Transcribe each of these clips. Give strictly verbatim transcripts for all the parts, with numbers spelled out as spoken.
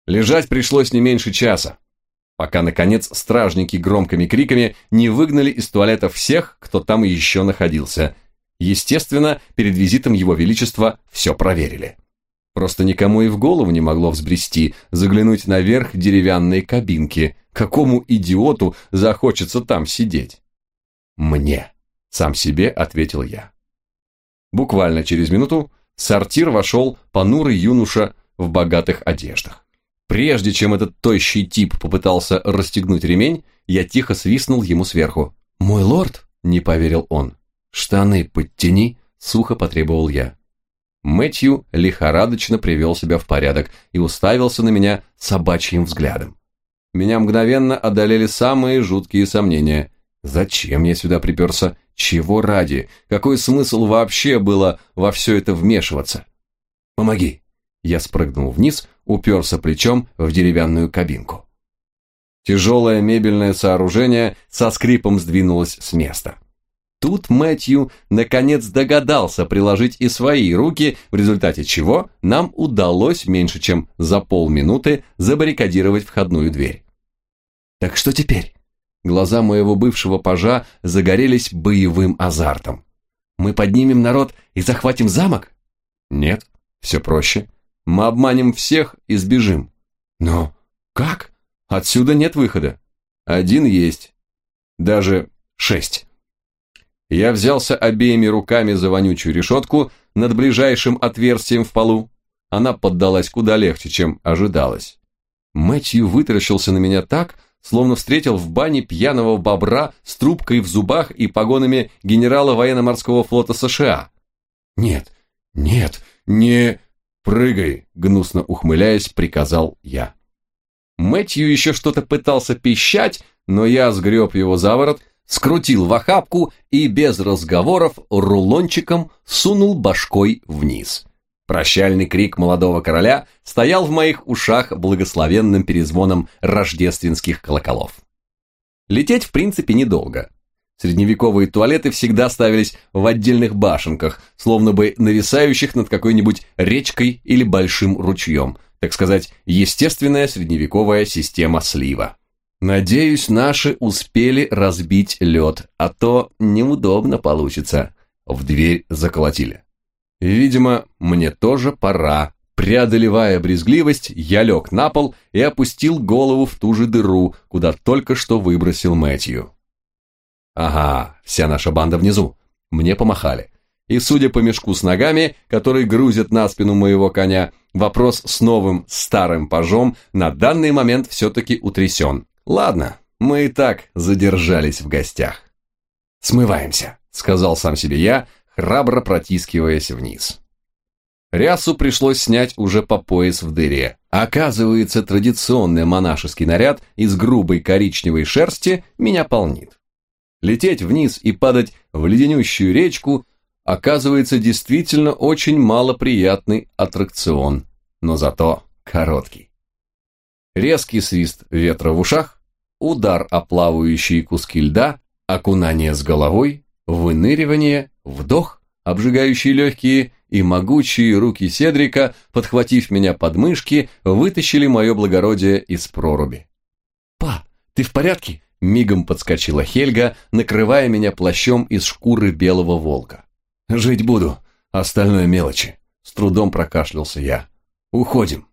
Лежать пришлось не меньше часа, пока, наконец, стражники громкими криками не выгнали из туалета всех, кто там еще находился. Естественно, перед визитом Его Величества все проверили. Просто никому и в голову не могло взбрести заглянуть наверх деревянной кабинки. Какому идиоту захочется там сидеть? Мне, сам себе ответил я. Буквально через минуту в сортир вошел понурый юноша в богатых одеждах. Прежде чем этот тощий тип попытался расстегнуть ремень, я тихо свистнул ему сверху. «Мой лорд?» – не поверил он. «Штаны подтяни», – сухо потребовал я. Мэтью лихорадочно привел себя в порядок и уставился на меня собачьим взглядом. Меня мгновенно одолели самые жуткие сомнения. Зачем я сюда приперся? Чего ради? Какой смысл вообще было во все это вмешиваться? «Помоги!» Я спрыгнул вниз, уперся плечом в деревянную кабинку. Тяжелое мебельное сооружение со скрипом сдвинулось с места. Тут Мэтью наконец догадался приложить и свои руки, в результате чего нам удалось меньше чем за полминуты забаррикадировать входную дверь. «Так что теперь?» Глаза моего бывшего пажа загорелись боевым азартом. «Мы поднимем народ и захватим замок?» «Нет, все проще. Мы обманем всех и сбежим». «Но как? Отсюда нет выхода». «Один есть. Даже шесть». Я взялся обеими руками за вонючую решетку над ближайшим отверстием в полу. Она поддалась куда легче, чем ожидалось. Мэтью вытаращился на меня так, словно встретил в бане пьяного бобра с трубкой в зубах и погонами генерала военно-морского флота США. «Нет, нет, не... прыгай!» — гнусно ухмыляясь, приказал я. Мэтью еще что-то пытался пищать, но я сгреб его за ворот, скрутил в охапку и без разговоров рулончиком сунул башкой вниз. Прощальный крик молодого короля стоял в моих ушах благословенным перезвоном рождественских колоколов. Лететь, в принципе, недолго. Средневековые туалеты всегда ставились в отдельных башенках, словно бы нависающих над какой-нибудь речкой или большим ручьем, так сказать, естественная средневековая система слива. Надеюсь, наши успели разбить лед, а то неудобно получится. В дверь заколотили. Видимо, мне тоже пора. Преодолевая брезгливость, я лег на пол и опустил голову в ту же дыру, куда только что выбросил Мэтью. Ага, вся наша банда внизу. Мне помахали. И судя по мешку с ногами, который грузит на спину моего коня, вопрос с новым старым пажом на данный момент все-таки утрясен. Ладно, мы и так задержались в гостях. «Смываемся», — сказал сам себе я, храбро протискиваясь вниз. Рясу пришлось снять уже по пояс в дыре. Оказывается, традиционный монашеский наряд из грубой коричневой шерсти меня полнит. Лететь вниз и падать в леденющую речку оказывается действительно очень малоприятный аттракцион, но зато короткий. Резкий свист ветра в ушах, удар о плавающие куски льда, окунание с головой, выныривание, вдох, обжигающий легкие, и могучие руки Седрика, подхватив меня под мышки, вытащили мое благородие из проруби. «Па, ты в порядке?» – мигом подскочила Хельга, накрывая меня плащом из шкуры белого волка. «Жить буду, остальное мелочи», – с трудом прокашлялся я. «Уходим».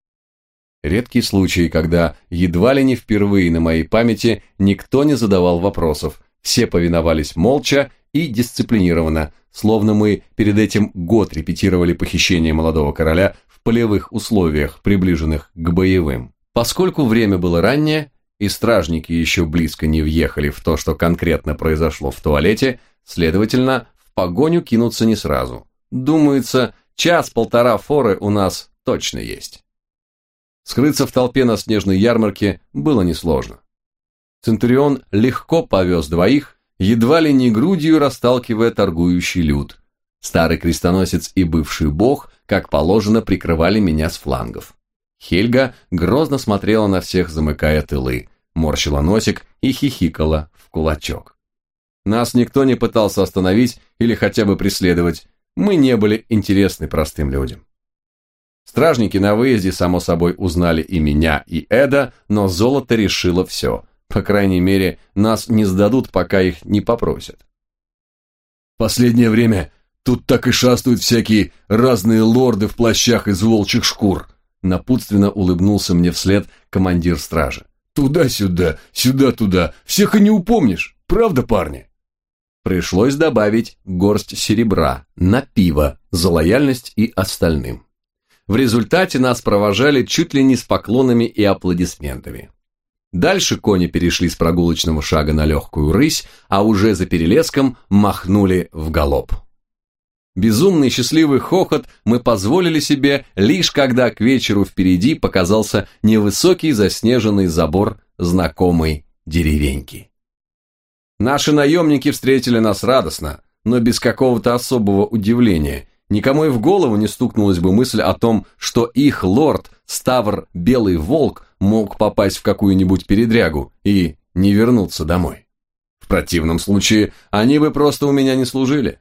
Редкий случай, когда едва ли не впервые на моей памяти никто не задавал вопросов, все повиновались молча и дисциплинированно, словно мы перед этим год репетировали похищение молодого короля в полевых условиях, приближенных к боевым. Поскольку время было раннее, и стражники еще близко не въехали в то, что конкретно произошло в туалете, следовательно, в погоню кинуться не сразу. Думается, час-полтора форы у нас точно есть. Скрыться в толпе на снежной ярмарке было несложно. Центурион легко повез двоих, едва ли не грудью расталкивая торгующий люд. Старый крестоносец и бывший бог, как положено, прикрывали меня с флангов. Хельга грозно смотрела на всех, замыкая тылы, морщила носик и хихикала в кулачок. Нас никто не пытался остановить или хотя бы преследовать, мы не были интересны простым людям. Стражники на выезде, само собой, узнали и меня, и Эда, но золото решило все. По крайней мере, нас не сдадут, пока их не попросят. Последнее время тут так и шастают всякие разные лорды в плащах из волчьих шкур. Напутственно улыбнулся мне вслед командир стражи. Туда-сюда, сюда-туда, всех и не упомнишь, правда, парни? Пришлось добавить горсть серебра на пиво за лояльность и остальным. В результате нас провожали чуть ли не с поклонами и аплодисментами. Дальше кони перешли с прогулочного шага на легкую рысь, а уже за перелеском махнули в галоп. Безумный счастливый хохот мы позволили себе, лишь когда к вечеру впереди показался невысокий заснеженный забор знакомой деревеньки. Наши наемники встретили нас радостно, но без какого-то особого удивления. Никому и в голову не стукнулась бы мысль о том, что их лорд, Ставр Белый Волк, мог попасть в какую-нибудь передрягу и не вернуться домой. В противном случае они бы просто у меня не служили.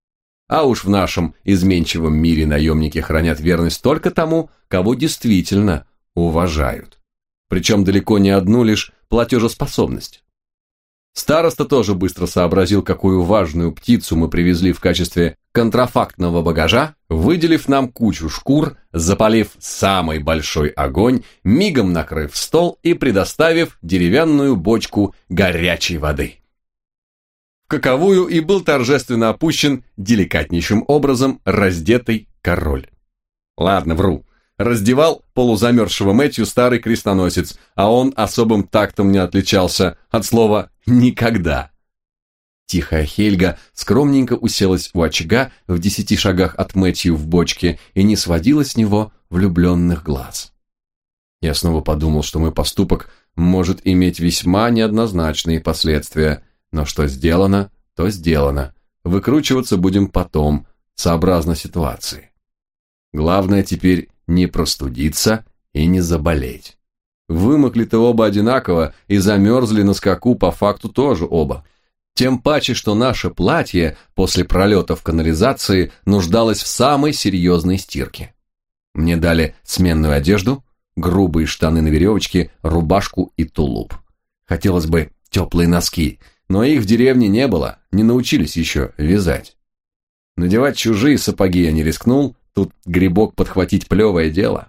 А уж в нашем изменчивом мире наемники хранят верность только тому, кого действительно уважают. Причем далеко не одну лишь платежеспособность. Староста тоже быстро сообразил, какую важную птицу мы привезли в качестве контрафактного багажа, выделив нам кучу шкур, запалив самый большой огонь, мигом накрыв стол и предоставив деревянную бочку горячей воды. В каковую и был торжественно опущен деликатнейшим образом раздетый король. Ладно, вру. Раздевал полузамерзшего Мэтью старый крестоносец, а он особым тактом не отличался от слова «никогда». Тихая Хельга скромненько уселась у очага в десяти шагах от Мэтью в бочке и не сводила с него влюбленных глаз. Я снова подумал, что мой поступок может иметь весьма неоднозначные последствия, но что сделано, то сделано. Выкручиваться будем потом, сообразно ситуации. Главное теперь не простудиться и не заболеть. Вымокли-то оба одинаково и замерзли на скаку по факту тоже оба. Тем паче, что наше платье после пролета в канализации нуждалось в самой серьезной стирке. Мне дали сменную одежду, грубые штаны на веревочке, рубашку и тулуп. Хотелось бы теплые носки, но их в деревне не было, не научились еще вязать. Надевать чужие сапоги я не рискнул, тут грибок подхватить плевое дело.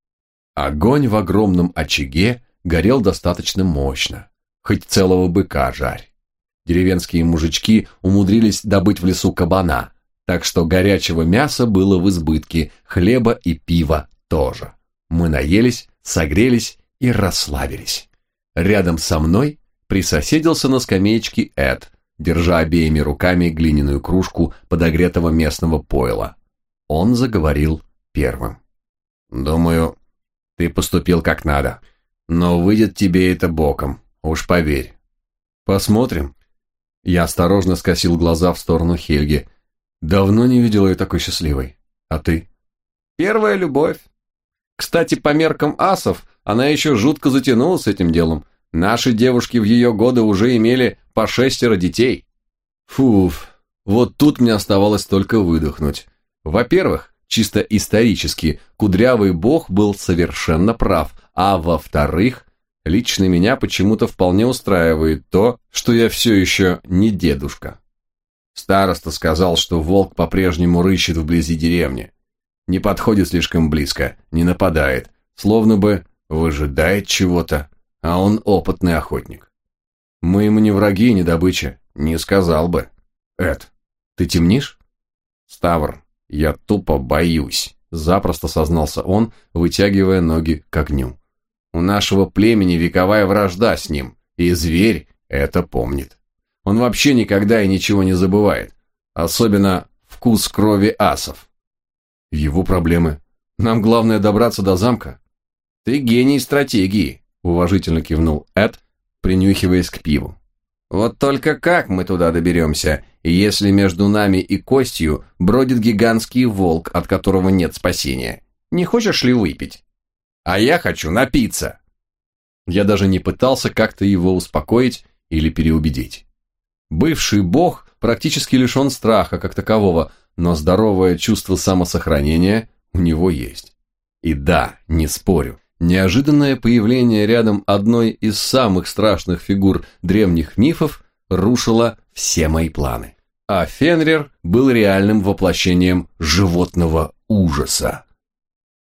Огонь в огромном очаге горел достаточно мощно, хоть целого быка жарь. Деревенские мужички умудрились добыть в лесу кабана, так что горячего мяса было в избытке, хлеба и пива тоже. Мы наелись, согрелись и расслабились. Рядом со мной присоседился на скамеечке Эд, держа обеими руками глиняную кружку подогретого местного пойла. Он заговорил первым. «Думаю, ты поступил как надо, но выйдет тебе это боком, уж поверь». «Посмотрим». Я осторожно скосил глаза в сторону Хельги. Давно не видел ее такой счастливой. А ты? Первая любовь. Кстати, по меркам асов, она еще жутко затянула с этим делом. Наши девушки в ее годы уже имели по шестеро детей. Фуф, вот тут мне оставалось только выдохнуть. Во-первых, чисто исторически, кудрявый бог был совершенно прав, а во-вторых, лично меня почему-то вполне устраивает то, что я все еще не дедушка. Староста сказал, что волк по-прежнему рыщет вблизи деревни. Не подходит слишком близко, не нападает, словно бы выжидает чего-то, а он опытный охотник. Мы ему не враги и не добыча, не сказал бы. Эд, ты темнишь? Ставр, я тупо боюсь, запросто сознался он, вытягивая ноги к огню. У нашего племени вековая вражда с ним, и зверь это помнит. Он вообще никогда и ничего не забывает, особенно вкус крови асов. Его проблемы. Нам главное добраться до замка. Ты гений стратегии, уважительно кивнул Эд, принюхиваясь к пиву. Вот только как мы туда доберемся, если между нами и Костью бродит гигантский волк, от которого нет спасения? Не хочешь ли выпить? А я хочу напиться. Я даже не пытался как-то его успокоить или переубедить. Бывший бог практически лишен страха как такового, но здоровое чувство самосохранения у него есть. И да, не спорю, неожиданное появление рядом одной из самых страшных фигур древних мифов рушило все мои планы. А Фенрир был реальным воплощением животного ужаса.